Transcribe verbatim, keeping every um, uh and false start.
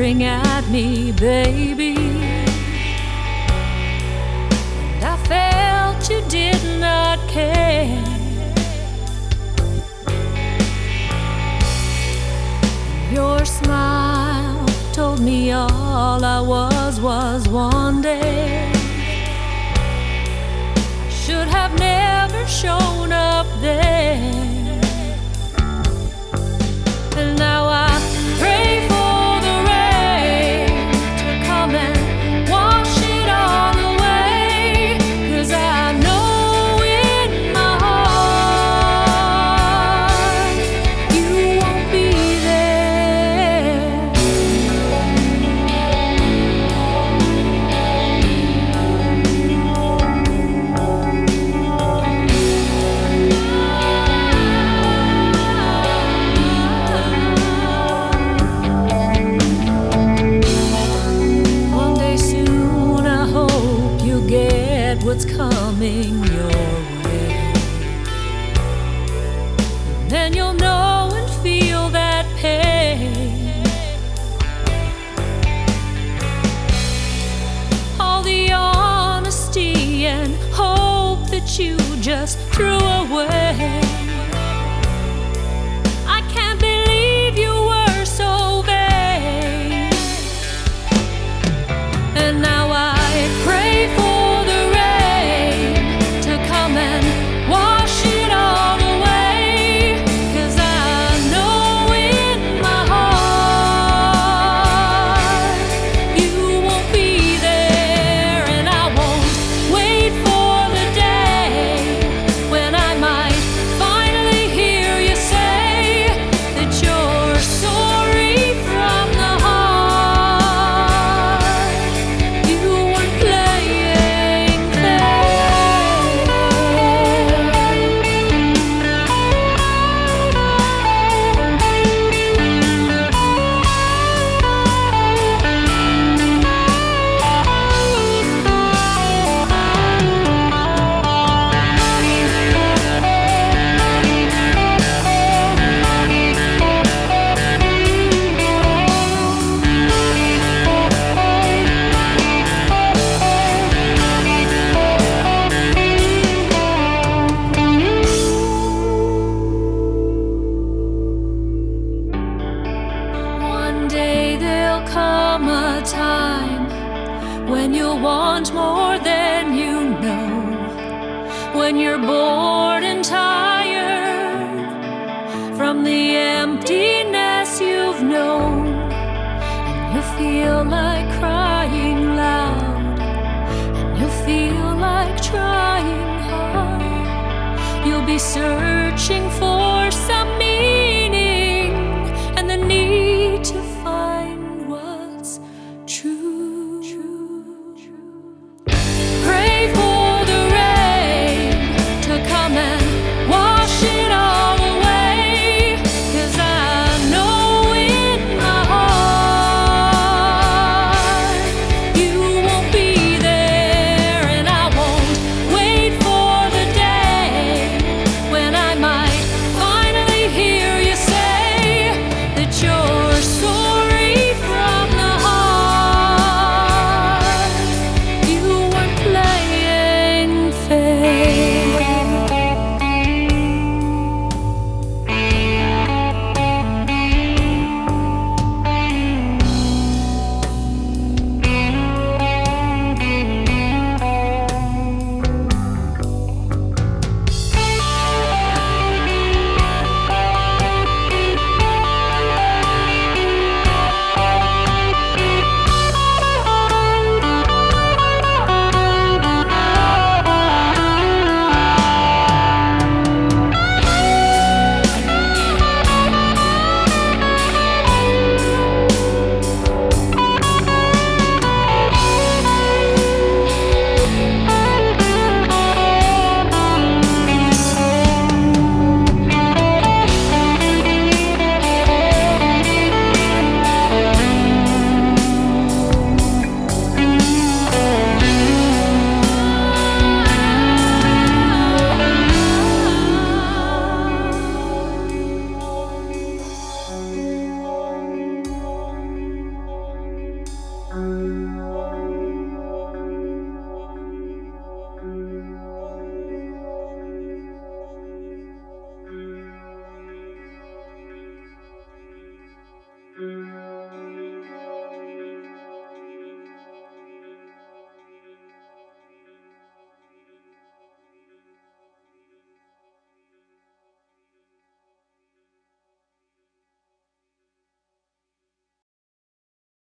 staring at me, baby. And I felt you did not care. Your smile told me all I was was one day. I should have never shown up there. And now I pray for the rain to come and wash it all away, 'cause I know in my heart you won't be there. What's coming your way, and then you'll know and feel that pain. All the honesty and hope that you just threw away. I can't believe you were so vain. And now I pray for time when you'll want more than you know, when you're bored and tired from the emptiness you've known, and you feel like crying loud, and you feel like trying hard. You'll be searching for some meaning